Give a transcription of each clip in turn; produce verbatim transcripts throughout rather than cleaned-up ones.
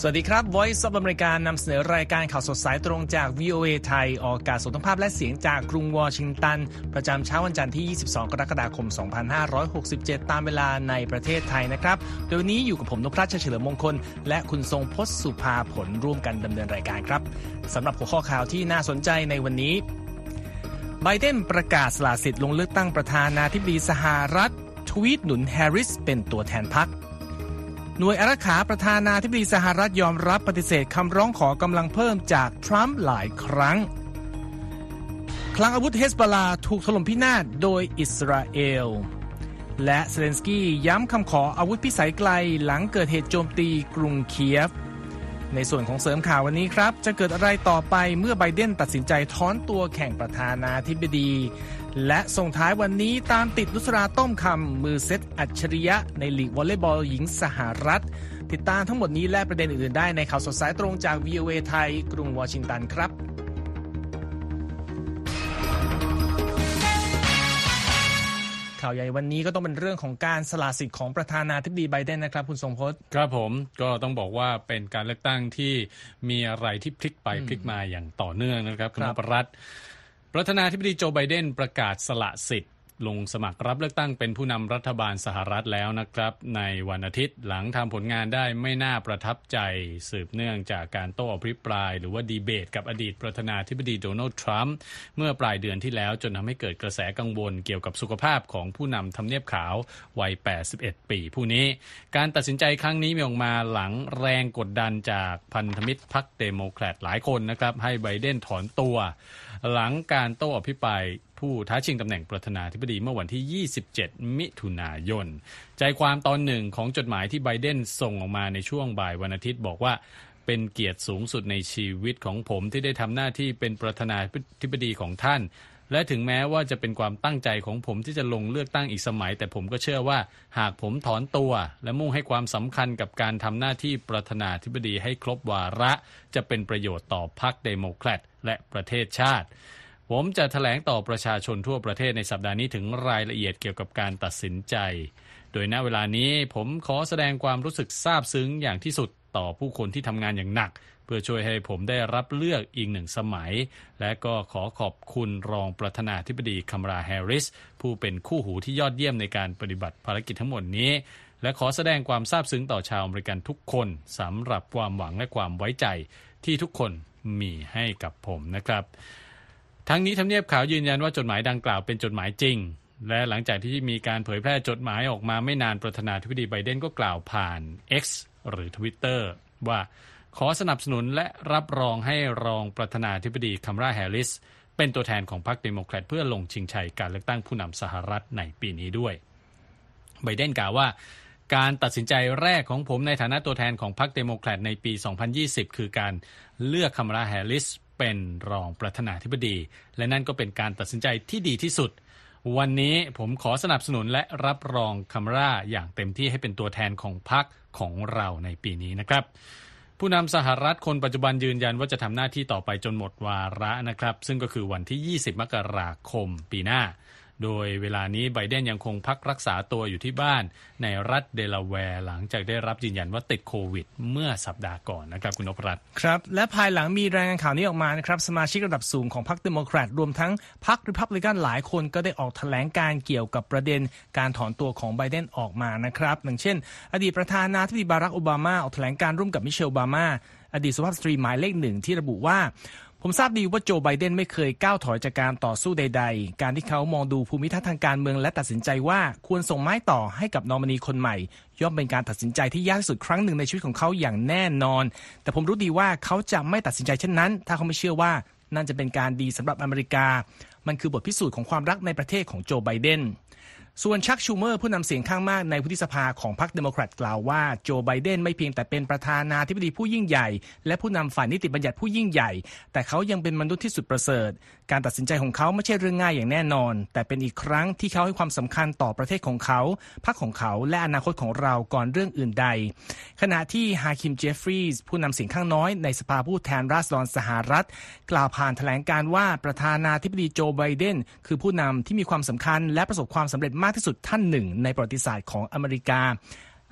สวัสดีครับ Voice of America นำเสนอรายการข่าวสดสายตรงจาก วี โอ เอ ไทยออกอากาศสดทั้งภาพและเสียงจากกรุงวอชิงตันประจำเช้าวันจันทร์ที่ยี่สิบสองกรกฎาคมสองพันห้าร้อยหกสิบเจ็ดตามเวลาในประเทศไทยนะครับโดยวันนี้อยู่กับผมนพรัช เฉลิมมงคลและคุณทรงพจน์สุภาผลร่วมกันดำเนินรายการครับสำหรับหัวข้อข่าวที่น่าสนใจในวันนี้ไบเดนประกาศสละสิทธิ์ลงเลือกตั้งประธานาธิบดีสหรัฐทวีตหนุนแฮร์ริสเป็นตัวแทนพรรคหน่วยอารักขาประธานาธิบดีสหรัฐยอมรับปฏิเสธคำร้องขอกำลังเพิ่มจากทรัมป์หลายครั้งคลังอาวุธเฮซบอลลาถูกถล่มพินาศโดยอิสราเอลและเซเลนสกี้ย้ำคำขออาวุธพิสัยไกลหลังเกิดเหตุโจมตีกรุงเคียฟในส่วนของเสริมข่าววันนี้ครับจะเกิดอะไรต่อไปเมื่อไบเดนตัดสินใจถอนตัวแข่งประธานาธิบดีและส่งท้ายวันนี้ตามติดนุสราต้มคำมือเซตอัจฉริยะในลีกวอลเลย์บอลหญิงสหรัฐติดตามทั้งหมดนี้และประเด็นอื่นๆได้ในข่าวสดสายตรงจาก วี โอ เอ ไทยกรุงวอชิงตันครับข่าวใหญ่วันนี้ก็ต้องเป็นเรื่องของการสละสิทธิ์ของประธานาธิบดีไบเดนนะครับคุณทรงพจน์ครับผมก็ต้องบอกว่าเป็นการเลือกตั้งที่มีอะไรที่พลิกไปพลิกมาอย่างต่อเนื่องนะครับคุณประรัตน์ประธานาธิบดีโจไบเดนประกาศสละสิทธิ์ลงสมัครรับเลือกตั้งเป็นผู้นำรัฐบาลสหรัฐแล้วนะครับในวันอาทิตย์หลังทำผลงานได้ไม่น่าประทับใจสืบเนื่องจากการโต้อภิปรายหรือว่าดีเบตกับอดีตประธานาธิบดีโดนัลด์ทรัมป์เมื่อปลายเดือนที่แล้วจนทำให้เกิดกระแสกังวลเกี่ยวกับสุขภาพของผู้นำทำเนียบขาววัยแปดสิบเอ็ดปีผู้นี้การตัดสินใจครั้งนี้มีออกมาหลังแรงกดดันจากพันธมิตรพรรคเดโมแครตหลายคนนะครับให้ไบเดนถอนตัวหลังการโต้อภิปรายผู้ท้าชิงตำแหน่งประธานาธิบดีเมื่อวันที่ยี่สิบเจ็ดมิถุนายนใจความตอนหนึ่งของจดหมายที่ไบเดนส่งออกมาในช่วงบ่ายวันอาทิตย์บอกว่าเป็นเกียรติสูงสุดในชีวิตของผมที่ได้ทำหน้าที่เป็นประธานาธิบดีของท่านและถึงแม้ว่าจะเป็นความตั้งใจของผมที่จะลงเลือกตั้งอีกสมัยแต่ผมก็เชื่อว่าหากผมถอนตัวและมุ่งให้ความสำคัญกับการทำหน้าที่ประธานาธิบดีให้ครบวาระจะเป็นประโยชน์ต่อพรรคเดโมแครตและประเทศชาติผมจะแถลงต่อประชาชนทั่วประเทศในสัปดาห์นี้ถึงรายละเอียดเกี่ยวกับการตัดสินใจโดยณเวลานี้ผมขอแสดงความรู้สึกซาบซึ้งอย่างที่สุดต่อผู้คนที่ทำงานอย่างหนักเพื่อช่วยให้ผมได้รับเลือกอีกหนึ่งสมัยและก็ขอขอบคุณรองประธานาธิบดีคัมลาแฮร์ริสผู้เป็นคู่หูที่ยอดเยี่ยมในการปฏิบัติภารกิจทั้งหมดนี้และขอแสดงความซาบซึ้งต่อชาวอเมริกันทุกคนสำหรับความหวังและความไว้ใจที่ทุกคนมีให้กับผมนะครับทั้งนี้ทำเนียบขาวยืนยันว่าจดหมายดังกล่าวเป็นจดหมายจริงและหลังจากที่มีการเผยแพร่จดหมายออกมาไม่นานประธานาธิบดีไบเดนก็กล่าวผ่าน X หรือ Twitter ว่าขอสนับสนุนและรับรองให้รองประธานาธิบดีคัมลาแฮร์ริสเป็นตัวแทนของพรรคเดโมแครตเพื่อลงชิงชัยการเลือกตั้งผู้นำสหรัฐในปีนี้ด้วยไบเดนกล่าวว่าการตัดสินใจแรกของผมในฐานะตัวแทนของพรรคเดโมแครตในปีสองพันยี่สิบคือการเลือกคัมลาแฮร์ริสเป็นรองประธานาธิบดีและนั่นก็เป็นการตัดสินใจที่ดีที่สุดวันนี้ผมขอสนับสนุนและรับรองคัมลาอย่างเต็มที่ให้เป็นตัวแทนของพรรคของเราในปีนี้นะครับผู้นำสหรัฐคนปัจจุบันยืนยันว่าจะทำหน้าที่ต่อไปจนหมดวาระนะครับซึ่งก็คือวันที่ยี่สิบมกราคมปีหน้าโดยเวลานี้ไบเดนยังคงพักรักษาตัวอยู่ที่บ้านในรัฐเดลาแวร์หลังจากได้รับยืนยันว่าติดโควิดเมื่อสัปดาห์ก่อนนะครับคุณนพรัตน์ครับและภายหลังมีรายงานข่าวนี้ออกมานะครับสมาชิกระดับสูงของพรรคเดโมแครตรวมทั้งพรรคริพับลิกันหลายคนก็ได้ออกแถลงการเกี่ยวกับประเด็นการถอนตัวของไบเดนออกมานะครับอย่างเช่นอดีตประธานาธิบดีบารักโอบามาออกแถลงการร่วมกับมิเชลโอบามาอดีตสุภาพสตรีหมายเลขหนึ่งที่ระบุว่าผมทราบดีว่าโจไบเดนไม่เคยก้าวถอยจากการต่อสู้ใดๆการที่เขามองดูภูมิทัศน์ทางการเมืองและตัดสินใจว่าควรส่งไม้ต่อให้กับนอมินีคนใหม่ย่อมเป็นการตัดสินใจที่ยากที่สุดครั้งหนึ่งในชีวิตของเขาอย่างแน่นอนแต่ผมรู้ดีว่าเขาจะไม่ตัดสินใจเช่นนั้นถ้าเขาไม่เชื่อว่านั่นจะเป็นการดีสำหรับอเมริกามันคือบทพิสูจน์ของความรักในประเทศของโจไบเดนส่วนชักชูเมอร์ผู้นำเสียงข้างมากในวุฒิสภาของพรรคเดโมแครตกล่าวว่าโจไบเดนไม่เพียงแต่เป็นประธานาธิบดีผู้ยิ่งใหญ่และผู้นำฝ่ายนิติบัญญัติผู้ยิ่งใหญ่แต่เขายังเป็นมนุษย์ที่สุดประเสริฐการตัดสินใจของเขาไม่ใช่เรื่องง่ายอย่างแน่นอนแต่เป็นอีกครั้งที่เขาให้ความสำคัญต่อประเทศของเขาพรรคของเขาและอนาคตของเราก่อนเรื่องอื่นใดขณะที่ฮาคิมเจฟฟรีย์ผู้นำเสียงข้างน้อยในสภาผู้แทนราษฎรสหรัฐกล่าวผ่านแถลงการว่าประธานาธิบดีโจไบเดนคือผู้นำที่มีความสำคัญและประสบความสำเร็จมากที่สุดท่านหนึ่งในประวัติศาสตร์ของอเมริกา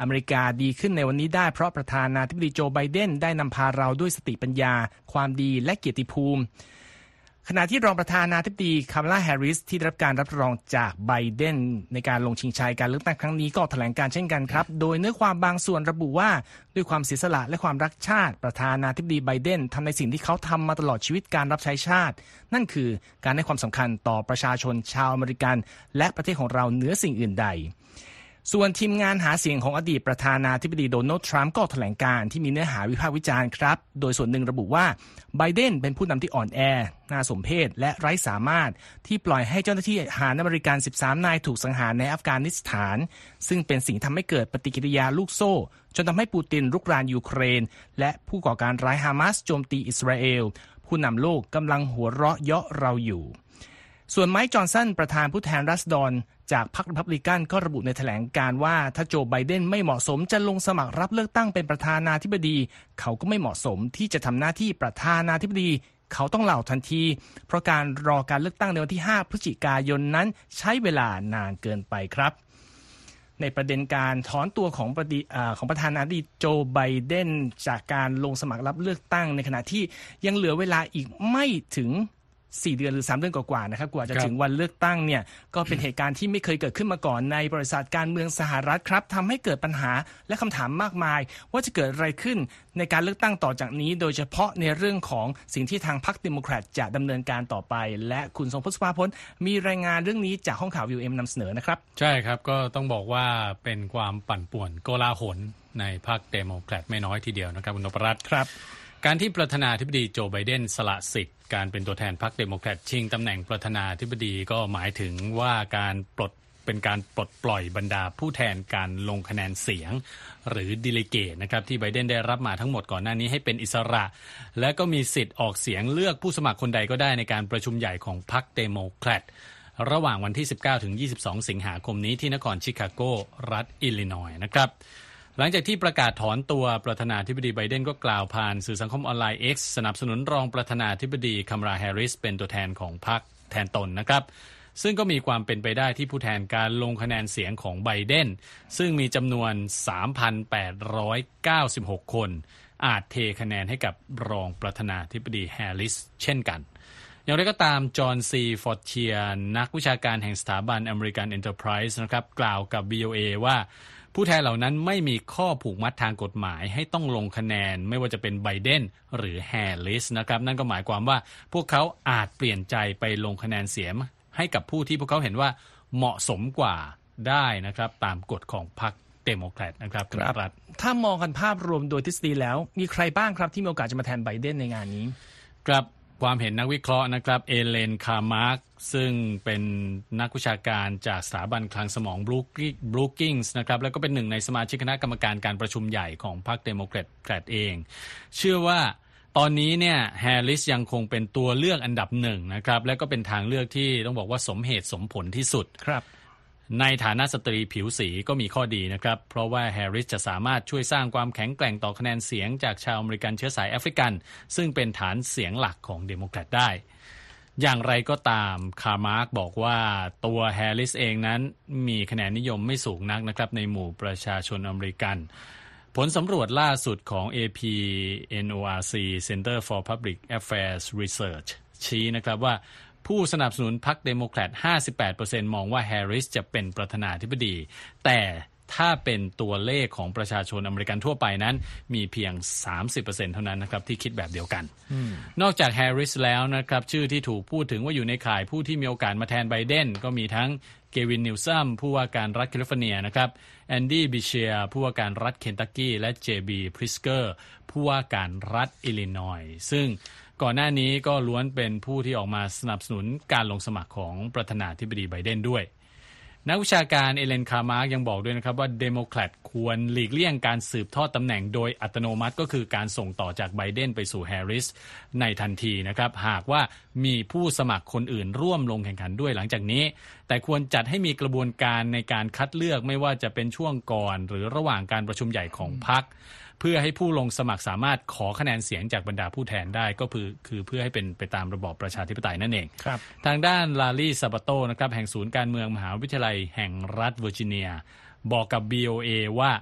อเมริกาดีขึ้นในวันนี้ได้เพราะประธานาธิบดีโจไบเดนได้นำพาเราด้วยสติปัญญาความดีและเกียรติภูมิขณะที่รองประธานาธิบดีคามาลาแฮร์ริสที่ได้รับการรับรองจากไบเดนในการลงชิงชัยการเลือกตั้งครั้งนี้ก็แถลงการเช่นกันครับโดยเนื้อความบางส่วนระบุว่าด้วยความเสียสละและความรักชาติประธานาธิบดีไบเดนทำในสิ่งที่เขาทำมาตลอดชีวิตการรับใช้ชาตินั่นคือการให้ความสำคัญต่อประชาชนชาวอเมริกันและประเทศของเราเหนือสิ่งอื่นใดส่วนทีมงานหาเสียงของอดีตประธานาธิบดีโดนัลด์ทรัมป์ก็แถลงการที่มีเนื้อหาวิพากษ์วิจารณ์ครับโดยส่วนหนึ่งระบุว่าไบเดนเป็นผู้นำที่อ่อนแอน่าสมเพชและไร้สามารถที่ปล่อยให้เจ้าหน้าที่ทหารอเมริกันสิบสามนายถูกสังหารในอัฟกานิสถานซึ่งเป็นสิ่งทำให้เกิดปฏิกิริยาลูกโซ่จนทำให้ปูตินรุกรานยูเครนและผู้ก่อการร้ายฮามาสโจมตีอิสราเอลผู้นำโลกกำลังหัวเราะเยาะเราอยู่ส่วนไมค์จอห์นสันประธานผู้แทนราษฎรจากพรรครีพับลิกันก็ระบุในแถลงการว่าถ้าโจไบเดนไม่เหมาะสมจะลงสมัครรับเลือกตั้งเป็นประธานาธิบดีเขาก็ไม่เหมาะสมที่จะทำหน้าที่ประธานาธิบดีเขาต้องลาออกทันทีเพราะการรอการเลือกตั้งในวันที่ห้าพฤศจิกายนนั้นใช้เวลานานเกินไปครับในประเด็นการถอนตัวของประของประธานาธิบดีโจไบเดนจากการลงสมัครรับเลือกตั้งในขณะที่ยังเหลือเวลาอีกไม่ถึงสี่เดือนหรือสามเดือนกว่าๆนะครับกว่าจะถึงวันเลือกตั้งเนี่ยก็เป็นเหตุการณ์ที่ไม่เคยเกิดขึ้นมาก่อนในบริษัทการเมืองสหรัฐครับทำให้เกิดปัญหาและคำถามมากมายว่าจะเกิดอะไรขึ้นในการเลือกตั้งต่อจากนี้โดยเฉพาะในเรื่องของสิ่งที่ทางพรรคเดโมแครตจะดำเนินการต่อไปและคุณทรงพล สุภาพลมีรายงานเรื่องนี้จากห้องข่าว วี โอ เอ็ม นำเสนอนะครับใช่ครับก็ต้องบอกว่าเป็นความปั่นป่วนโกลาหลในพรรคเดโมแครตไม่น้อยทีเดียวนะครับคุณนพรัตน์ครับการที่ประธานาธิบดีโจไบเดนสละสิทธิ์การเป็นตัวแทนพรรคเดโมแครตชิงตำแหน่งประธานาธิบดีก็หมายถึงว่าการปลดเป็นการปลดปล่อยบรรดาผู้แทนการลงคะแนนเสียงหรือดิลิเกตนะครับที่ไบเดนได้รับมาทั้งหมดก่อนหน้านี้ให้เป็นอิสระและก็มีสิทธิ์ออกเสียงเลือกผู้สมัครคนใดก็ได้ในการประชุมใหญ่ของพรรคเดโมแครตระหว่างวันที่สิบเก้าถึงยี่สิบสองสิงหาคมนี้ที่นครชิคาโกรัฐอิลลินอยส์นะครับหลังจากที่ประกาศถอนตัวประธานาธิบดีไบเดนก็กล่าวผ่านสื่อสังคมออนไลน์ X สนับสนุนรองประธานาธิบดีคัมลาแฮร์ริสเป็นตัวแทนของพรรคแทนตนนะครับซึ่งก็มีความเป็นไปได้ที่ผู้แทนการลงคะแนนเสียงของไบเดนซึ่งมีจำนวน สามพันแปดร้อยเก้าสิบหก คนอาจเทคะแนนให้กับรองประธานาธิบดีแฮร์ริสเช่นกันอย่างไรก็ตามจอห์นซีฟอร์เทียนักวิชาการแห่งสถาบัน American Enterprise นะครับกล่าวกับ วี โอ เอ ว่าผู้แทนเหล่านั้นไม่มีข้อผูกมัดทางกฎหมายให้ต้องลงคะแนนไม่ว่าจะเป็นไบเดนหรือแฮร์ริสนะครับนั่นก็หมายความว่าพวกเขาอาจเปลี่ยนใจไปลงคะแนนเสียงให้กับผู้ที่พวกเขาเห็นว่าเหมาะสมกว่าได้นะครับตามกฎของพรรคเดโมแครตนะครับครับถ้ามองกันภาพรวมโดยทฤษฎีแล้วมีใครบ้างครับที่มีโอกาสจะมาแทนไบเดนในงานนี้ครับความเห็นนักวิเคราะห์นะครับเอเลนคาร์มาร์กซึ่งเป็นนักวิชาการจากสถาบันคลังสมองบรูกิงส์นะครับแล้วก็เป็นหนึ่งในสมาชิกคณะกรรมการการประชุมใหญ่ของพรรคเดโมแครตเองเชื่อว่าตอนนี้เนี่ยแฮร์ริสยังคงเป็นตัวเลือกอันดับหนึ่งนะครับและก็เป็นทางเลือกที่ต้องบอกว่าสมเหตุสมผลที่สุดครับในฐานะสตรีผิวสีก็มีข้อดีนะครับเพราะว่าแฮร์ริสจะสามารถช่วยสร้างความแข็งแกร่งต่อคะแนนเสียงจากชาวอเมริกันเชื้อสายแอฟริกันซึ่งเป็นฐานเสียงหลักของเดโมแครตได้อย่างไรก็ตามคาร์มาร์กบอกว่าตัวแฮร์ริสเองนั้นมีคะแนนนิยมไม่สูงนักนะครับในหมู่ประชาชนอเมริกันผลสำรวจล่าสุดของ เอ พี เอ็น โอ อาร์ ซี Center for Public Affairs Research ชี้นะครับว่าผู้สนับสนุนพรรคเดโมแครต ห้าสิบแปดเปอร์เซ็นต์ มองว่าแฮร์ริสจะเป็นประธานาธิบดีแต่ถ้าเป็นตัวเลขของประชาชนอเมริกันทั่วไปนั้นมีเพียง สามสิบเปอร์เซ็นต์ เท่านั้นนะครับที่คิดแบบเดียวกันนอกจากแฮร์ริสแล้วนะครับชื่อที่ถูกพูดถึงว่าอยู่ในข่ายผู้ที่มีโอกาสมาแทนไบเดนก็มีทั้งเกวินนิวซัมผู้ว่าการรัฐแคลิฟอร์เนียนะครับแอนดี้บิเชียผู้ว่าการรัฐเคนตักกี้และเจบีพริสเกอร์ผู้ว่าการรัฐอิลลินอยส์ซึ่งก่อนหน้านี้ก็ล้วนเป็นผู้ที่ออกมาสนับสนุนการลงสมัครของประธานาธิบดีไบเดนด้วยนักวิชาการเอเลนคาร์มาร์กยังบอกด้วยนะครับว่าเดโมแครตควรหลีกเลี่ยงการสืบทอดตำแหน่งโดยอัตโนมัติก็คือการส่งต่อจากไบเดนไปสู่แฮร์ริสในทันทีนะครับหากว่ามีผู้สมัครคนอื่นร่วมลงแข่งขันด้วยหลังจากนี้แต่ควรจัดให้มีกระบวนการในการคัดเลือกไม่ว่าจะเป็นช่วงก่อนหรือระหว่างการประชุมใหญ่ของพรรคเพื่อให้ผู้ลงสมัครสามารถขอคะแนนเสียงจากบรรดาผู้แทนได้ก็คือคือเพื่อให้เป็นไปตามระบอบประชาธิปไตยนั่นเองทางด้านลารีซาบาโตนะครับแห่งศูนย์การเมืองมหาวิทยาลัยแห่งรัฐเวอร์จิเนียบอกกับ บี โอ เอ ว่า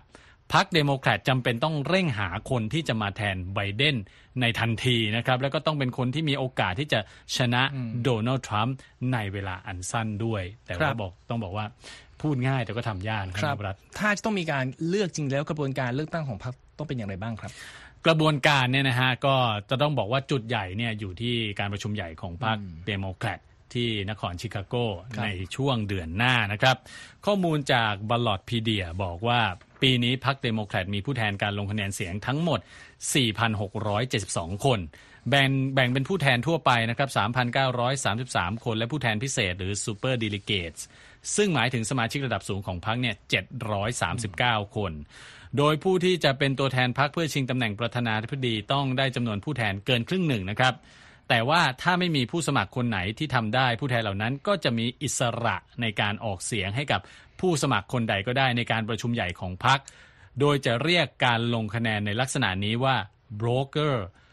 พรรคเดโมแครตจำเป็นต้องเร่งหาคนที่จะมาแทนไบเดนในทันทีนะครับแล้วก็ต้องเป็นคนที่มีโอกาสที่จะชนะโดนัลด์ทรัมป์ในเวลาอันสั้นด้วยแต่ว่าบอกต้องบอกว่าพูดง่ายแต่ก็ทำยากครับถ้าจะต้องมีการเลือกจริงแล้วกระบวนการเลือกตั้งของพรรคต้องเป็นอย่างไรบ้างครับกระบวนการเนี่ยนะฮะก็จะต้องบอกว่าจุดใหญ่เนี่ยอยู่ที่การประชุมใหญ่ของพรรคเดโมแครตที่นครชิคาโกในช่วงเดือนหน้านะครับข้อมูลจาก Ballotpedia บอกว่าปีนี้พรรคเดโมแครตมีผู้แทนการลงคะแนนเสียงทั้งหมด สี่พันหกร้อยเจ็ดสิบสอง คนแบ่งแบ่งเป็นผู้แทนทั่วไปนะครับ สามพันเก้าร้อยสามสิบสาม คนและผู้แทนพิเศษหรือ Super Delegates ซึ่งหมายถึงสมาชิกระดับสูงของพรรคเนี่ยเจ็ดร้อยสามสิบเก้าคนโดยผู้ที่จะเป็นตัวแทนพรรคเพื่อชิงตำแหน่งประธานาธิบดีต้องได้จำนวนผู้แทนเกินครึ่งหนึ่งนะครับแต่ว่าถ้าไม่มีผู้สมัครคนไหนที่ทำได้ผู้แทนเหล่านั้นก็จะมีอิสระในการออกเสียงให้กับผู้สมัครคนใดก็ได้ในการประชุมใหญ่ของพรรคโดยจะเรียกการลงคะแนนในลักษณะนี้ว่า broker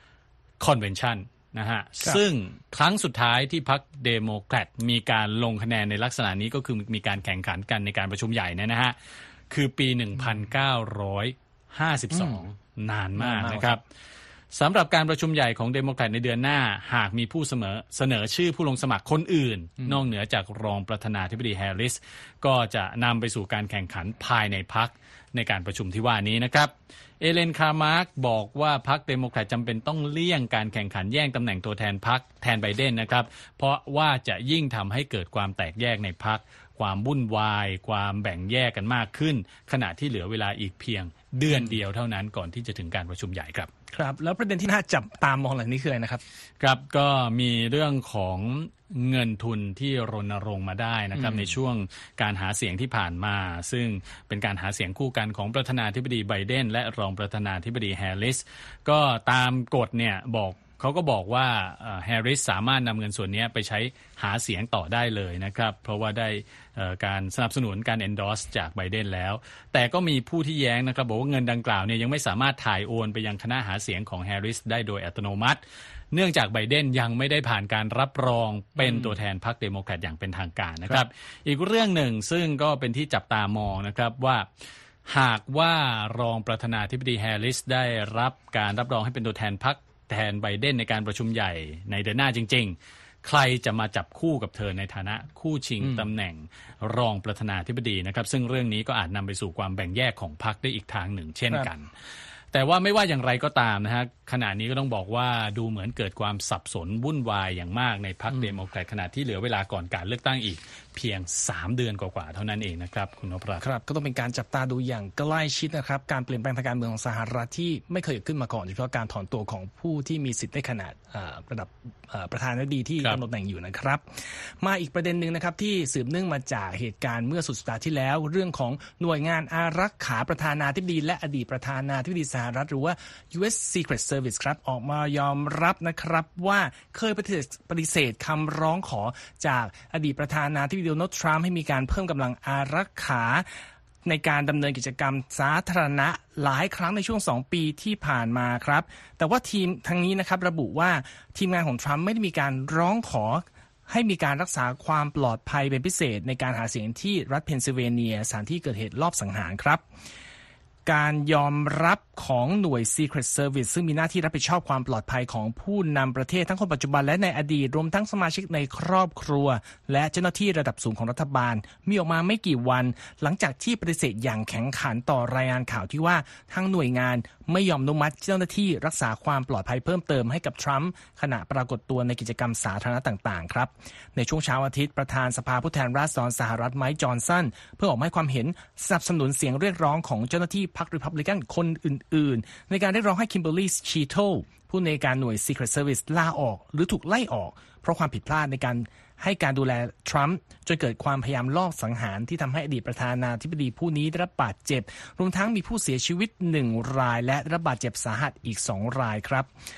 convention นะฮะซึ่งครั้งสุดท้ายที่พรรคเดโมแครตมีการลงคะแนนในลักษณะนี้ก็คือมีการแข่งขันกันในการประชุมใหญ่นะฮะคือปีหนึ่งพันเก้าร้อยห้าสิบสองนานมากนะครับสำหรับการประชุมใหญ่ของเดโมแครตในเดือนหน้าหากมีผู้เสนอเสนอชื่อผู้ลงสมัครคนอื่นนอกเหนือจากรองประธานาธิบดีแฮร์ริสก็จะนำไปสู่การแข่งขันภายในพรรคในการประชุมที่ว่านี้นะครับเอเลนคาร์มาร์กบอกว่าพรรคเดโมแครตจำเป็นต้องเลี่ยงการแข่งขันแย่งตำแหน่งตัวแทนพรรคแทนไบเดนนะครับเพราะว่าจะยิ่งทำให้เกิดความแตกแยกในพรรคความวุ่นวายความแบ่งแยกกันมากขึ้นขณะที่เหลือเวลาอีกเพียงเดือนเดียวเท่านั้นก่อนที่จะถึงการประชุมใหญ่ครับครับแล้วประเด็นที่น่าจับตามองหลังนี้คืออะไรนะครับครับก็มีเรื่องของเงินทุนที่รณรงค์มาได้นะครับในช่วงการหาเสียงที่ผ่านมาซึ่งเป็นการหาเสียงคู่กันของประธานาธิบดีไบเดนและรองประธานาธิบดีแฮร์ริสก็ตามกฎเนี่ยบอกเขาก็บอกว่าแฮร์ริสสามารถนำเงินส่วนนี้ไปใช้หาเสียงต่อได้เลยนะครับเพราะว่าได้การสนับสนุนการ endorse จากไบเดนแล้วแต่ก็มีผู้ที่แย้งนะครับบอกว่าเงินดังกล่าวเนี่ยยังไม่สามารถถ่ายโอนไปยังคณะหาเสียงของแฮร์ริสได้โดยอัตโนมัติเนื่องจากไบเดนยังไม่ได้ผ่านการรับรองเป็นตัวแทนพรรคเดโมแครตอย่างเป็นทางการนะครับอีกเรื่องหนึ่งซึ่งก็เป็นที่จับตามองนะครับว่าหากว่ารองประธานาธิบดีแฮร์ริสได้รับการรับรองให้เป็นตัวแทนพรรคแทนไบเดนในการประชุมใหญ่ในเดือนหน้าจริงๆใครจะมาจับคู่กับเธอในฐานะคู่ชิงตำแหน่งรองประธานาธิบดีนะครับซึ่งเรื่องนี้ก็อาจนำไปสู่ความแบ่งแยกของพรรคได้อีกทางหนึ่งเช่นกันแต่ว่าไม่ว่าอย่างไรก็ตามนะฮะขณะนี้ก็ต้องบอกว่าดูเหมือนเกิดความสับสนวุ่นวายอย่างมากในพรรคเดโมแครตขณะที่เหลือเวลาก่อนการเลือกตั้งอีกเพียงสามเดือนกว่าๆเท่านั้นเองนะครับคุณนพรัตน์ครับก็ต้องเป็นการจับตาดูอย่างใกล้ชิดนะครับการเปลี่ยนแปลงทางการเมืองของสหรัฐที่ไม่เคยเกิดขึ้นมาก่อนโดยเฉพาะการถอนตัวของผู้ที่มีสิทธิ์ได้ขนาดระดับประธานาธิบดีที่กำหนดตำแหน่งอยู่นะครับมาอีกประเด็นหนึ่งนะครับที่สืบเนื่องมาจากเหตุการณ์เมื่อสุดสัปดาห์ที่แล้วเรื่องของหน่วยงานอารักขาประธานาธิบดีและอดีตประธานาธิบดีสหรัฐหรือว่า ยู เอส Secret Service ครับออกมายอมรับนะครับว่าเคยปฏิเสธปฏิเสธคำร้องขอจากอดีตประธานาธิบดีโดนัลด์ทรัมป์ให้มีการเพิ่มกำลังอารักขาในการดำเนินกิจกรรมสาธารณะหลายครั้งในช่วงสองปีที่ผ่านมาครับแต่ว่าทีมทางนี้นะครับระบุว่าทีมงานของทรัมป์ไม่ได้มีการร้องขอให้มีการรักษาความปลอดภัยเป็นพิเศษในการหาเสียงที่รัฐเพนซิลเวเนียสถานที่เกิดเหตุรอบสังหารครับการยอมรับของหน่วย Secret Service ซึ่งมีหน้าที่รับผิดชอบความปลอดภัยของผู้นำประเทศทั้งคนปัจจุบันและในอดีตรวมทั้งสมาชิกในครอบครัวและเจ้าหน้าที่ระดับสูงของรัฐบาลมีออกมาไม่กี่วันหลังจากที่ปฏิเสธอย่างแข็งขันต่อรายงานข่าวที่ว่าทางหน่วยงานไม่ยอมอนุมัติเจ้าหน้าที่รักษาความปลอดภัยเพิ่มเติมให้กับทรัมป์ขณะปรากฏตัวในกิจกรรมสาธารณะต่างๆครับในช่วงเช้าอาทิตย์ประธานสภาผู้แทนราษฎรสหรัฐไมค์จอห์นสันเพื่อออกมาให้ความเห็นสนับสนุนเสียงเรียกร้องของเจ้าหน้าที่พรรครีพับลิกันคนอื่นๆในการเรียกร้องให้คิมเบอร์ลีย์ชีโตผู้ในการหน่วย Secret Service ลาออกหรือถูกไล่ออกเพราะความผิดพลาดในการให้การดูแลทรัมป์จนเกิดความพยายามลอบสังหารที่ทำให้อดีตประธานาธิบดีผู้นี้ได้รับบาดเจ็บรวมทั้งมีผู้เสียชีวิตหนึ่งรายและได้รับบาดเจ็บสาหัสอีกสองรายครับ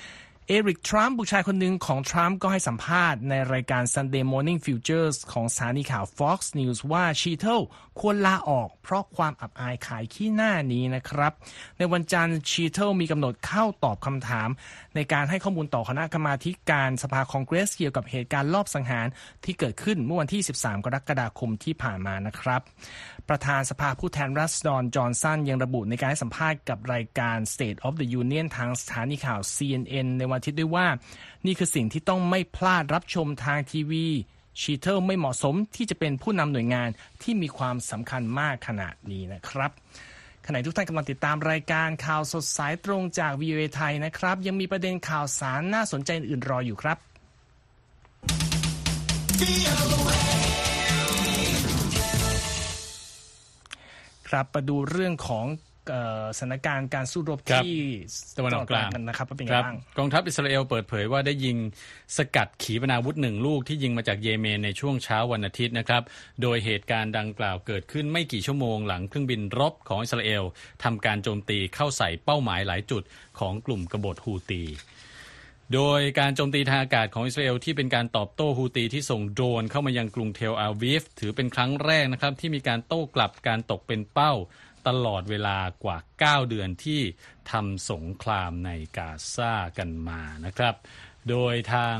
เอริก ทรัมป์บุตรชายคนหนึ่งของทรัมป์ก็ให้สัมภาษณ์ในรายการ Sunday Morning Futures ของสถานีข่าว Fox News ว่าชีเทิลควรลาออกเพราะความอับอายขายขี้หน้านี้นะครับในวันจันทร์ชีเทิลมีกำหนดเข้าตอบคำถามในการให้ข้อมูลต่อคณะกรรมาธิการสภาคองเกรสเกี่ยวกับเหตุการณ์ลอบสังหารที่เกิดขึ้นเมื่อวันที่สิบสามกรกฎาคมที่ผ่านมานะครับประธานสภาผู้แทนราษฎรจอห์นสันยังระบุในการให้สัมภาษณ์กับรายการ State of the Union ทางสถานีข่าว ซี เอ็น เอ็น ในวันอาทิตย์ด้วยว่านี่คือสิ่งที่ต้องไม่พลาดรับชมทางทีวีชีเทิลไม่เหมาะสมที่จะเป็นผู้นำหน่วยงานที่มีความสำคัญมากขนาดนี้นะครับขณะทุกท่านกำลังติดตามรายการข่าวสดสายตรงจาก วี โอ เอ ไทยนะครับยังมีประเด็นข่าวสารน่าสนใจอื่นรออยู่ครับครับมาดูเรื่องของสถานการณ์การสู้รบที่ตะวันออกกลางนะครับเป็นยังไงบ้างกองทัพอิสราเอลเปิดเผยว่าได้ยิงสกัดขีปนาวุธหนึ่งลูกที่ยิงมาจากเยเมนในช่วงเช้าวันอาทิตย์นะครับโดยเหตุการณ์ดังกล่าวเกิดขึ้นไม่กี่ชั่วโมงหลังเครื่องบินรบของอิสราเอลทำการโจมตีเข้าใส่เป้าหมายหลายจุดของกลุ่มกบฏฮูตีโดยการโจมตีทางอากาศของอิสราเอลที่เป็นการตอบโต้ฮูตีที่ส่งโดรนเข้ามายังกรุงเทลอาวีฟถือเป็นครั้งแรกนะครับที่มีการโต้กลับการตกเป็นเป้าตลอดเวลากว่าเก้าเดือนที่ทำสงครามในกาซากันมานะครับโดยทาง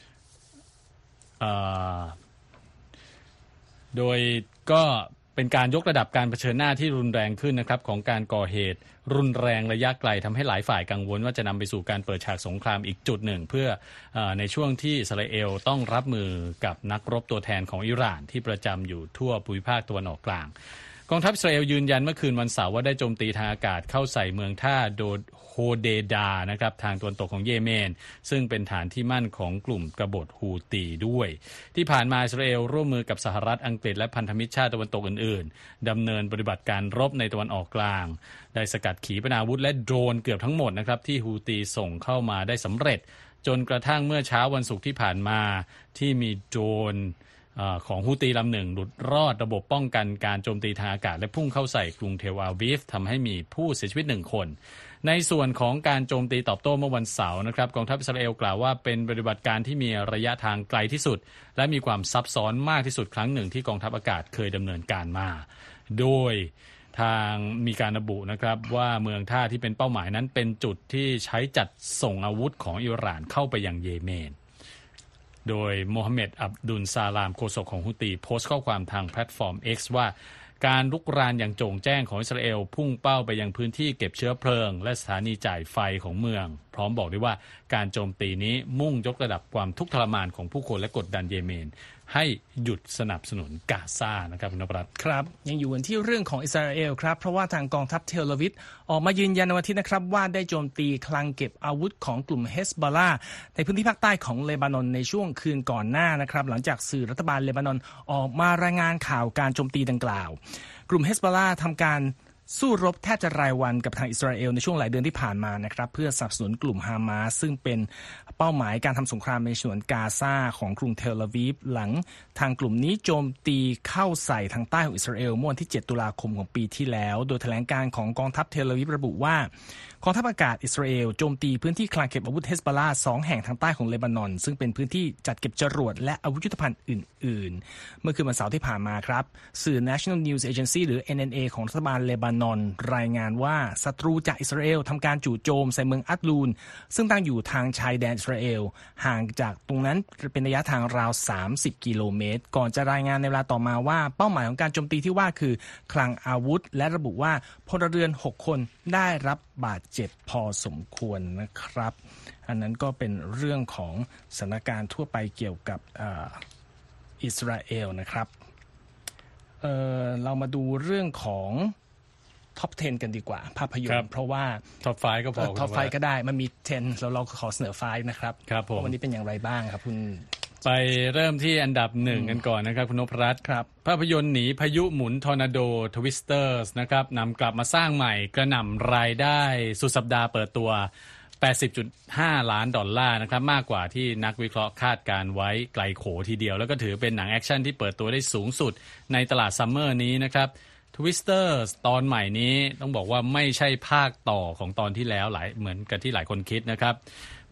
โดยก็เป็นการยกระดับการเผชิญหน้าที่รุนแรงขึ้นนะครับของการก่อเหตุรุนแรงระยะไกลทำให้หลายฝ่ายกังวลว่าจะนำไปสู่การเปิดฉากสงครามอีกจุดหนึ่งเพื่อเอ่อในช่วงที่อิสราเอลต้องรับมือกับนักรบตัวแทนของอิหร่านที่ประจำอยู่ทั่วภูมิภาคตะวันออกกลางกองทัพอิสราเอลยืนยันเมื่อคืนวันเสาร์ว่าได้โจมตีทางอากาศเข้าใส่เมืองท่าโดโฮเดดานะครับทางตะวันตกของเยเมนซึ่งเป็นฐานที่มั่นของกลุ่มกบฏฮูตีด้วยที่ผ่านมาอิสราเอลร่วมมือกับสหรัฐอังกฤษและพันธมิตรชาติตะวันตกอื่นๆดำเนินปฏิบัติการรบในตะวันออกกลางได้สกัดขีปนาวุธและโดรนเกือบทั้งหมดนะครับที่ฮูตีส่งเข้ามาได้สำเร็จจนกระทั่งเมื่อเช้าวันศุกร์ที่ผ่านมาที่มีโดรนของฮูตีลำหนึ่งหลุดรอดระบบป้องกันการโจมตีทางอากาศและพุ่งเข้าใส่กรุงเทลอาวีฟทำให้มีผู้เสียชีวิตหนึ่งคนในส่วนของการโจมตีตอบโต้เมื่อวันเสาร์นะครับกองทัพอิสราเอลกล่าวว่าเป็นปฏิบัติการที่มีระยะทางไกลที่สุดและมีความซับซ้อนมากที่สุดครั้งหนึ่งที่กองทัพอากาศเคยดำเนินการมาโดยทางมีการระบุนะครับว่าเมืองท่าที่เป็นเป้าหมายนั้นเป็นจุดที่ใช้จัดส่งอาวุธของอิหร่านเข้าไปยังเยเมนโดยโมฮัมเหม็ดอับดุลซาลามโฆษกของฮุตีโพสต์ข้อความทางแพลตฟอร์ม X ว่าการรุกรานอย่างโจ่งแจ้งของอิสราเอลพุ่งเป้าไปยังพื้นที่เก็บเชื้อเพลิงและสถานีจ่ายไฟของเมืองพร้อมบอกด้วยว่าการโจมตีนี้มุ่งยกระดับความทุกข์ทรมานของผู้คนและกดดันเยเมนให้หยุดสนับสนุนกาซานะครับคุณนพรัตน์ครับยังอยู่กันที่เรื่องของอิสราเอลครับเพราะว่าทางกองทัพเทลอาวิฟออกมายืนยันในวันอาทิตย์นะครับว่าได้โจมตีคลังเก็บอาวุธของกลุ่มเฮสบอลลาในพื้นที่ภาคใต้ของเลบานอนในช่วงคืนก่อนหน้านะครับหลังจากสื่อรัฐบาลเลบานอนออกมารายงานข่าวการโจมตีดังกล่าวกลุ่มเฮสบอลลาทำการสู้รบแทบจะรายวันกับทางอิสราเอลในช่วงหลายเดือนที่ผ่านมานะครับเพื่อสนับสนุนกลุ่มฮามาสซึ่งเป็นเป้าหมายการทำสงครามในฉนวนกาซาของกรุงเทลอาวีฟหลังทางกลุ่มนี้โจมตีเข้าใส่ทางใต้ของอิสราเอลเมื่อวันที่เจ็ดตุลาคมของปีที่แล้วโดยแถลงการของกองทัพเทลอาวีฟระบุว่ากองทัพอากาศอิสราเอลโจมตีพื้นที่คลังเก็บอาวุธเฮสบอลลาสองแห่งทางใต้ของเลบานอนซึ่งเป็นพื้นที่จัดเก็บจรวดและอาวุธยุทโธภัณฑ์อื่นๆเมื่อคืนวันเสาร์ที่ผ่านมาครับสื่อ National News Agency หรือ เอ็น เอ็น เอ ของรัฐบาลเลบานอนรายงานว่าศัตรูจากอิสราเอลทำการจู่โจมใส่เมืองอัดลูนซึ่งตั้งอยู่ทางชายแดนอิสราเอลห่างจากตรงนั้นเป็นระยะทางราวสามสิบกิโลเมตรก่อนจะรายงานในเวลาต่อมาว่าเป้าหมายของการโจมตีที่ว่าคือคลังอาวุธและระบุว่าพลเรือนหกคนได้รับบาดเจ็บพอสมควรนะครับอันนั้นก็เป็นเรื่องของสถานการณ์ทั่วไปเกี่ยวกับอิสราเอลนะครับ เ, เรามาดูเรื่องของท็อปสิบกันดีกว่าภาพยนตร์เพราะว่าท็อปไฟว์ก็พอท็อปไฟว์ก็ได้มันมีสิบแล้วเราขอเสนอไฟว์นะครับครับผมวันนี้เป็นอย่างไรบ้างครับคุณไปเริ่มที่อันดับหนึ่งกันก่อนนะครับคุณนพรัตน์ครับภาพยนตร์หนีพายุหมุนทอร์นาโดทวิสเตอร์สนะครับนำกลับมาสร้างใหม่กระหน่ำรายได้สุดสัปดาห์เปิดตัว แปดสิบจุดห้า ล้านดอลลาร์นะครับมากกว่าที่นักวิเคราะห์คาดการไว้ไกลโขทีเดียวแล้วก็ถือเป็นหนังแอคชั่นที่เปิดตัวได้สูงสุดในตลาดซัมเมอร์นี้นะครับTwisters ตอนใหม่นี้ต้องบอกว่าไม่ใช่ภาคต่อของตอนที่แล้วหลายเหมือนกับที่หลายคนคิดนะครับ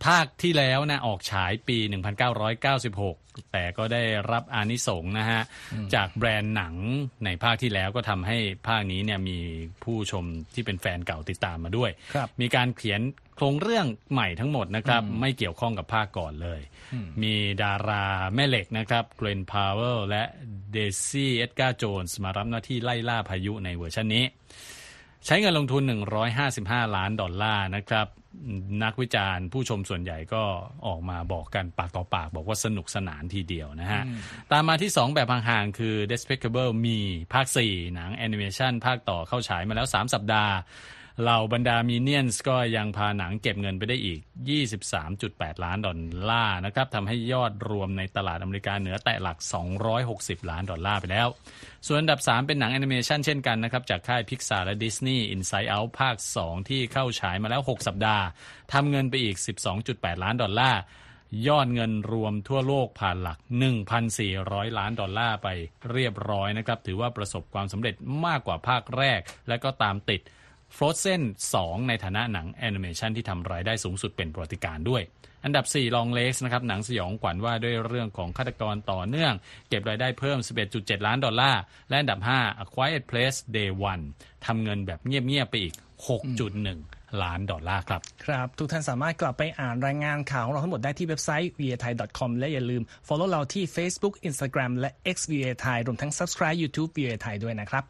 ภาคที่แล้วนะออกฉายปีหนึ่งพันเก้าร้อยเก้าสิบหกแต่ก็ได้รับอานิสงส์นะฮะจากแบรนด์หนังในภาคที่แล้วก็ทำให้ภาคนี้เนี่ยมีผู้ชมที่เป็นแฟนเก่าติดตามมาด้วยมีการเขียนโครงเรื่องใหม่ทั้งหมดนะครับไม่เกี่ยวข้องกับภาคก่อนเลยมีดาราแม่เหล็กนะครับเกรนพาวเวลและเดซี่เอ็ดการ์โจนส์มารับหน้าที่ไล่ล่าพายุในเวอร์ชันนี้ใช้เงินลงทุนหนึ่งร้อยห้าสิบห้าล้านดอลลาร์นะครับนักวิจารณ์ผู้ชมส่วนใหญ่ก็ออกมาบอกกันปากต่อปากบอกว่าสนุกสนานทีเดียวนะฮะตามมาที่สองแบบห่างๆคือ Despicable Me ภาคสี่หนังแอนิเมชันภาคต่อเข้าฉายมาแล้วสามสัปดาห์เหล่าบรรดามินเนี่ยนส์ก็ยังพาหนังเก็บเงินไปได้อีก ยี่สิบสามจุดแปด ล้านดอลลาร์นะครับทำให้ยอดรวมในตลาดอเมริกาเหนือแตะหลักสองร้อยหกสิบล้านดอลลาร์ไปแล้วส่วนอันดับสามเป็นหนังแอนิเมชันเช่นกันนะครับจากค่าย Pixar และ Disney Inside Out ภาคสองที่เข้าฉายมาแล้วหกสัปดาห์ทำเงินไปอีก สิบสองจุดแปด ล้านดอลลาร์ยอดเงินรวมทั่วโลกผ่านหลัก หนึ่งพันสี่ร้อย ล้านดอลลาร์ไปเรียบร้อยนะครับถือว่าประสบความสำเร็จมากกว่าภาคแรกและก็ตามติดFrozen สองในฐานะหนังแอนิเมชันที่ทำรายได้สูงสุดเป็นประวัติการณ์ด้วยอันดับสี่ Long Legs นะครับหนังสยองขวัญว่าด้วยเรื่องของฆาตกรต่อเนื่องเก็บรายได้เพิ่ม สิบเอ็ดจุดเจ็ด ล้านดอลลาร์และอันดับห้า A Quiet Place Day วันทำเงินแบบเงียบๆไปอีก หกจุดหนึ่ง ล้านดอลลาร์ครับครับทุกท่านสามารถกลับไปอ่านรายงานข่าวของเราทั้งหมดได้ที่เว็บไซต์ วี เอ ไทย ดอท คอม และอย่าลืม follow เราที่ Facebook Instagram และ X วี เอ Thai รวมทั้ง subscribe YouTube วี เอ Thai ด้วยนะครับ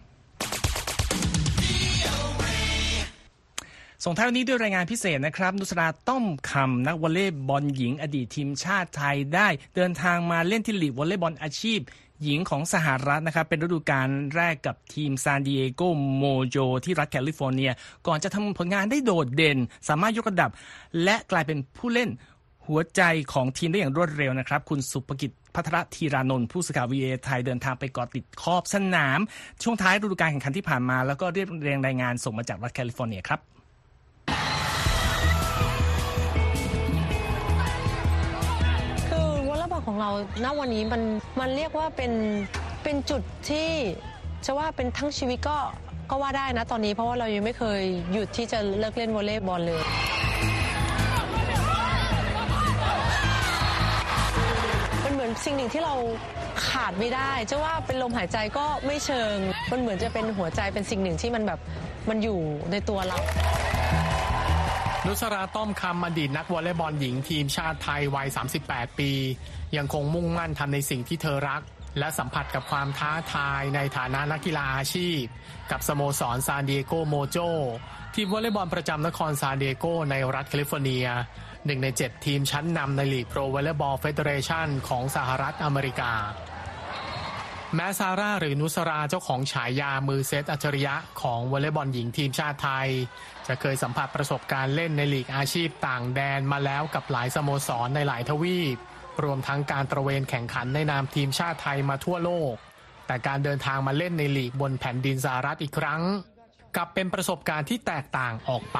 ส่งท้ายวันนี้ด้วยรายงานพิเศษนะครับนุสราต้อมคำนักวอลเลย์บอลหญิงอดีตทีมชาติไทยได้เดินทางมาเล่นที่ลีกวอลเลย์บอลอาชีพหญิงของสหรัฐนะครับเป็นฤดูกาลแรกกับทีมซานดิเอโกโมโจที่รัฐแคลิฟอร์เนียก่อนจะทำผลงานได้โดดเด่นสามารถยกระดับและกลายเป็นผู้เล่นหัวใจของทีมได้อย่างรวดเร็วนะครับคุณสุภกิจพัทรธีรานนท์ผู้สื่อข่าว วี เอ ไทยเดินทางไปเกาะติดขอบสนามช่วงท้ายฤดูกาลแข่งขันที่ผ่านมาแล้วก็เรียบเรียงรายงานส่งมาจากรัฐแคลิฟอร์เนียครับของเราณวันนี้มันมันเรียกว่าเป็นเป็นจุดที่จะว่าเป็นทั้งชีวิตก็ก็ว่าได้นะตอนนี้เพราะว่าเรายังไม่เคยหยุดที่จะเลิกเล่นวอลเลย์บอลเลยมันเหมือนสิ่งหนึ่งที่เราขาดไม่ได้จะว่าเป็นลมหายใจก็ไม่เชิงมันเหมือนจะเป็นหัวใจเป็นสิ่งหนึ่งที่มันแบบมันอยู่ในตัวเรานุสราต้อมคำอดีตนักวอลเลย์บอลหญิงทีมชาติไทยวัยสามสิบแปดปียังคงมุ่งมั่นทำในสิ่งที่เธอรักและสัมผัสกับความท้าทายในฐานะนักกีฬาอาชีพกับสโมสรซานดิเอโกโมโจทีมวอลเลย์บอลประจำนครซานดิเอโกในรัฐแคลิฟอร์เนียหนึ่งในเจ็ดทีมชั้นนำในลีกโปรวอลเลย์บอลเฟเดเรชันของสหรัฐอเมริกาแม้ซาร่าหรือนุสราเจ้าของฉายามือเซตอัจฉริยะของวอลเลย์บอลหญิงทีมชาติไทยจะเคยสัมผัสประสบการณ์เล่นในลีกอาชีพต่างแดนมาแล้วกับหลายสโมสรในหลายทวีปรวมทั้งการตระเวนแข่งขันในนามทีมชาติไทยมาทั่วโลกแต่การเดินทางมาเล่นในลีกบนแผ่นดินสหรัฐอีกครั้งกลับเป็นประสบการณ์ที่แตกต่างออกไป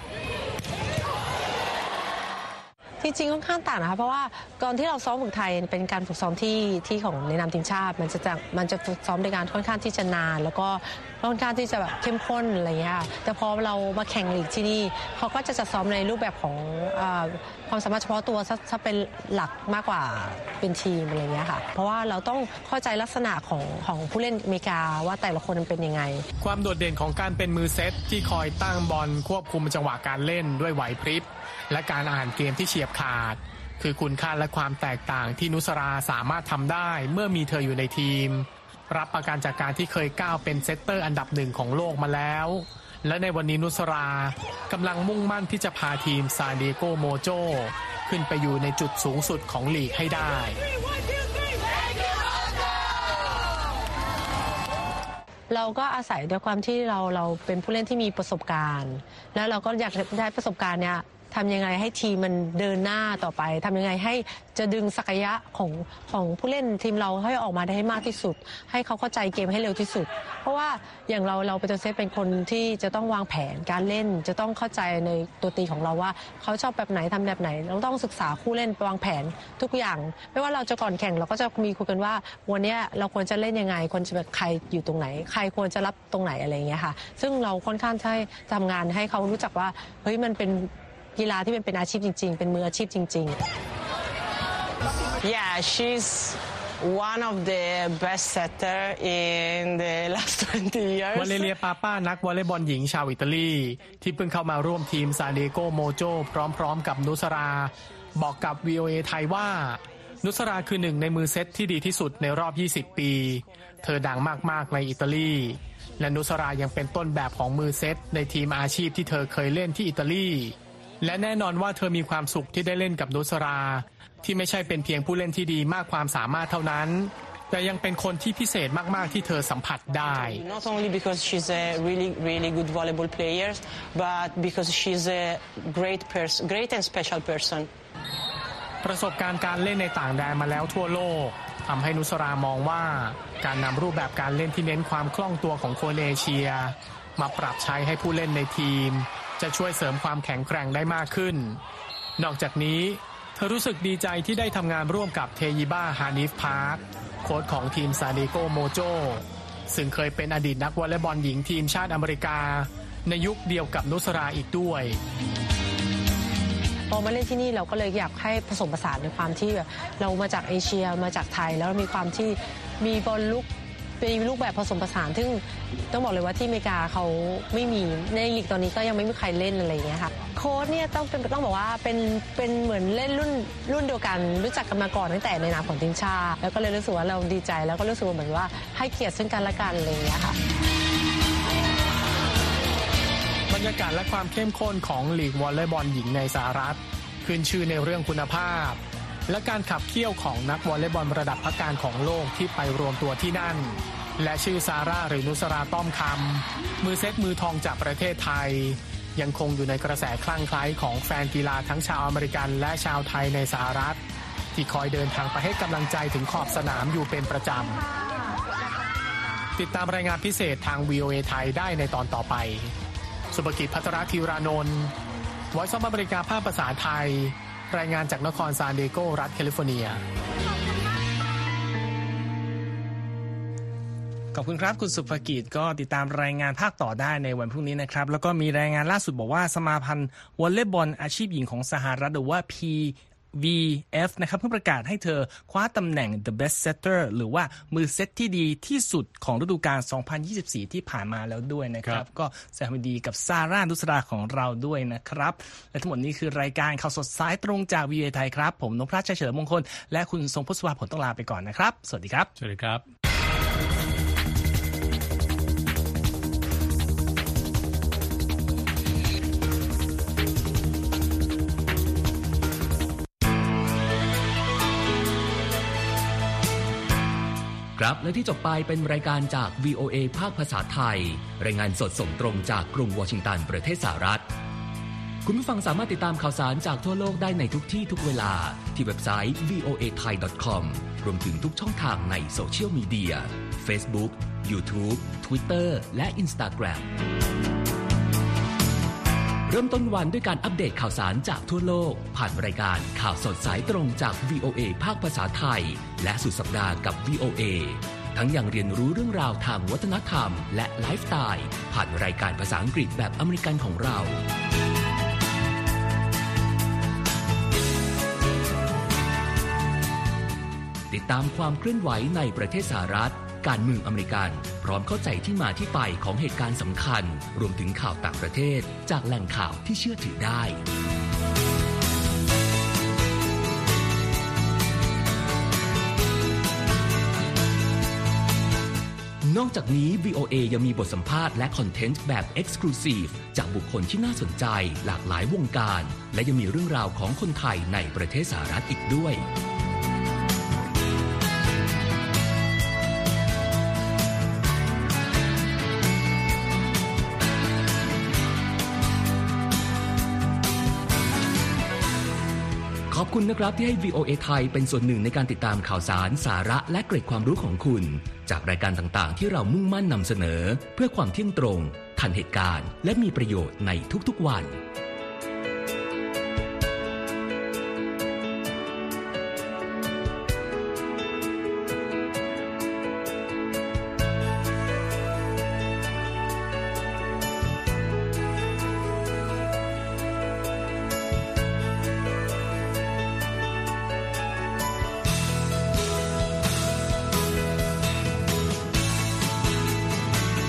จริงๆค่อนข้างต่างนะคะเพราะว่าก่อนที่เราซ้อมฝึกไทยเป็นการฝึกซ้อมที่ที่ของในนามทีมชาติมันจะมันจะฝึกซ้อมในการค่อนข้างที่จะนานแล้วก็ค่อนข้างที่จะแบบเข้มข้นอะไรเงี้ยแต่พอเรามาแข่งลีกที่นี่เขาก็จะจัดซ้อมในรูปแบบของความสามารถเฉพาะตัวถ้าเป็นหลักมากกว่าเป็นทีมอะไรเงี้ยค่ะเพราะว่าเราต้องเข้าใจลักษณะของของผู้เล่นอเมริกาว่าแต่ละคนมันเป็นยังไงความโดดเด่นของการเป็นมือเซตที่คอยตั้งบอลควบคุมจังหวะการเล่นด้วยไหวพริบและการอ่านเกมที่เฉียบขาดคือคุณค่าและความแตกต่างที่นุสราสามารถทำได้เมื่อมีเธออยู่ในทีมรับประกันจากการที่เคยก้าวเป็นเซตเตอร์อันดับหนึ่งของโลกมาแล้วและในวันนี้นุสรากำลังมุ่งมั่นที่จะพาทีมซานดิเอโกโมโจขึ้นไปอยู่ในจุดสูงสุดของลีกให้ได้เราก็อาศัยด้วยความที่เราเราเป็นผู้เล่นที่มีประสบการณ์แล้วเราก็อยากได้ประสบการณ์เนี้ยทำยังไงให้ทีมมันเดินหน้าต่อไปทำยังไงให้จะดึงศักยะของของผู้เล่นทีมเราให้ออกมาได้ให้มากที่สุดให้เขาเข้าใจเกมให้เร็วที่สุดเพราะว่าอย่างเราเราเป็นตัวเซตเป็นคนที่จะต้องวางแผนการเล่นจะต้องเข้าใจในตัวตีของเราว่าเขาชอบแบบไหนทำแบบไหนเราต้องศึกษาคู่เล่นวางแผนทุกอย่างไม่ว่าเราจะก่อนแข่งเราก็จะมีคุยกันว่าวันนี้เราควรจะเล่นยังไงควรจะแบบใครอยู่ตรงไหนใครควรจะรับตรงไหนอะไรอย่างเงี้ยค่ะซึ่งเราค่อนข้างใช้ทำงานให้เขารู้จักว่าเฮ้ยมันเป็นกีฬาที่มันเป็นอาชีพจริงๆเป็นมืออาชีพจริงๆ Yeah, she's one of the best setter in the last twenty years. วาเลเรียปาป้านักวอลเลย์บอลหญิงชาวอิตาลีที่เพิ่งเข้ามาร่วมทีมซานดิเอโกโมโจพร้อมๆกับนุสราบอกกับ วี โอ เอ ไทยว่านุสราคือหนึ่งในมือเซตที่ดีที่สุดในรอบยี่สิบปีเธอดังมากๆในอิตาลีและนุสรายังเป็นต้นแบบของมือเซตในทีมอาชีพที่เธอเคยเล่นที่อิตาลีและแน่นอนว่าเธอมีความสุขที่ได้เล่นกับนุสราที่ไม่ใช่เป็นเพียงผู้เล่นที่ดีมากความสามารถเท่านั้นแต่ยังเป็นคนที่พิเศษมากๆที่เธอสัมผัสได้ Not only because she's a really really good volleyball player, but because she's a great person, great and special person. ประสบการณ์การเล่นในต่างแดนมาแล้วทั่วโลกทำให้นุสรามองว่าการนำรูปแบบการเล่นที่เน้นความคล่องตัวของคนเอเชียมาปรับใช้ให้ผู้เล่นในทีมจะช่วยเสริมความแข็งแกร่งได้มากขึ้นนอกจากนี้เธอรู้สึกดีใจที่ได้ทำงานร่วมกับเทยิบ้าฮานิฟพาร์คโค้ชของทีมซานดิเอโกโมโจซึ่งเคยเป็นอดีตนักวอลเลย์บอลหญิงทีมชาติอเมริกาในยุคเดียวกับนุสราอีกด้วยพอมาเล่นที่นี่เราก็เลยอยากให้ผสมผสานในความที่เรามาจากเอเชียมาจากไทยแล้วมีความที่มีบอลลุกเป็นลูกแบบผสมผสานซึ่งต้องบอกเลยว่าที่อเมริกาเขาไม่มีในลีกตอนนี้ก็ยังไม่มีใครเล่นอะไรอย่างเงี้ยค่ะโค้ชเนี่ยต้องเป็นต้องบอกว่าเป็นเป็นเหมือนเล่นรุ่นรุ่นเดียวกันรู้จักกันมาก่อนตั้งแต่ในนามของทีมชาติแล้วก็เลยรู้สึกว่าเราดีใจแล้วก็รู้สึกว่าเหมือนว่าให้เกียรติซึ่งกันและกันอะไรอย่างเงี้ยค่ะบรรยากาศและความเข้มข้นของลีกวอลเลย์บอลหญิงในสหรัฐขึ้นชื่อในเรื่องคุณภาพและการขับเคี่ยวของนักวอลเลย์บอลระดับพักการของโลกที่ไปรวมตัวที่นั่นและชื่อซาร่าหรือนุสราต้อมคำมือเซตมือทองจากประเทศไทยยังคงอยู่ในกระแสคลั่งไคล้ของแฟนกีฬาทั้งชาวอเมริกันและชาวไทยในสหรัฐที่คอยเดินทางไปให้กำลังใจถึงขอบสนามอยู่เป็นประจำติดตามรายงานพิเศษทาง วี โอ เอ ไทยได้ในตอนต่อไปสุภกิจภัทรธีรานนท์ Voice of America ภาคภาษาไทยรายงานจากนครซานดิเอโกรัฐแคลิฟอร์เนียขอบคุณครับคุณสุภกิจก็ติดตามรายงานภาคต่อได้ในวันพรุ่งนี้นะครับแล้วก็มีรายงานล่าสุดบอกว่าสมาพันธ์วอลเลย์บอลอาชีพหญิงของสหรัฐหรือว่า พี วี เอฟ นะครับเพิ่งประกาศให้เธอคว้าตำแหน่ง The Best Setter หรือว่ามือเซตที่ดีที่สุดของฤดูกาลสองพันยี่สิบสี่ที่ผ่านมาแล้วด้วยนะครับก็แสดงความดีกับซาร่านุสราของเราด้วยนะครับและทั้งหมดนี้คือรายการข่าวสดสายตรงจาก วี โอ เอ ไทยครับผมนพรัชชัยเฉลิมมงคลและคุณทรงพจน์สุภาผลต้องลาไปก่อนนะครับสวัสดีครับสวัสดีครับครับและที่จบไปเป็นรายการจาก วี โอ เอ ภาคภาษาไทยรายงานสดส่งตรงจากกรุงวอชิงตันประเทศสหรัฐคุณผู้ฟังสามารถติดตามข่าวสารจากทั่วโลกได้ในทุกที่ทุกเวลาที่เว็บไซต์ วี โอ เอ ไทย ดอท คอม รวมถึงทุกช่องทางในโซเชียลมีเดีย Facebook YouTube Twitter และ Instagram เริ่มต้นวันด้วยการอัปเดตข่าวสารจากทั่วโลกผ่านรายการข่าวสดสายตรงจาก วี โอ เอ ภาคภาษาไทยและสุดสัปดาห์กับ วี โอ เอ ทั้งยังเรียนรู้เรื่องราวทางวัฒนธรรมและไลฟ์สไตล์ผ่านรายการภาษาอังกฤษแบบอเมริกันของเราติดตามความเคลื่อนไหวในประเทศสหรัฐการเมืองอเมริกันพร้อมเข้าใจที่มาที่ไปของเหตุการณ์สำคัญรวมถึงข่าวต่างประเทศจากแหล่งข่าวที่เชื่อถือได้นอกจากนี้ วี โอ เอ ยังมีบทสัมภาษณ์และคอนเทนต์แบบ Exclusive จากบุคคลที่น่าสนใจหลากหลายวงการและยังมีเรื่องราวของคนไทยในประเทศสหรัฐอีกด้วยขอบคุณนะครับที่ให้ วี โอ เอ ไทยเป็นส่วนหนึ่งในการติดตามข่าวสารสาระและเกร็ดความรู้ของคุณจากรายการต่างๆที่เรามุ่งมั่นนำเสนอเพื่อความเที่ยงตรงทันเหตุการณ์และมีประโยชน์ในทุกๆวัน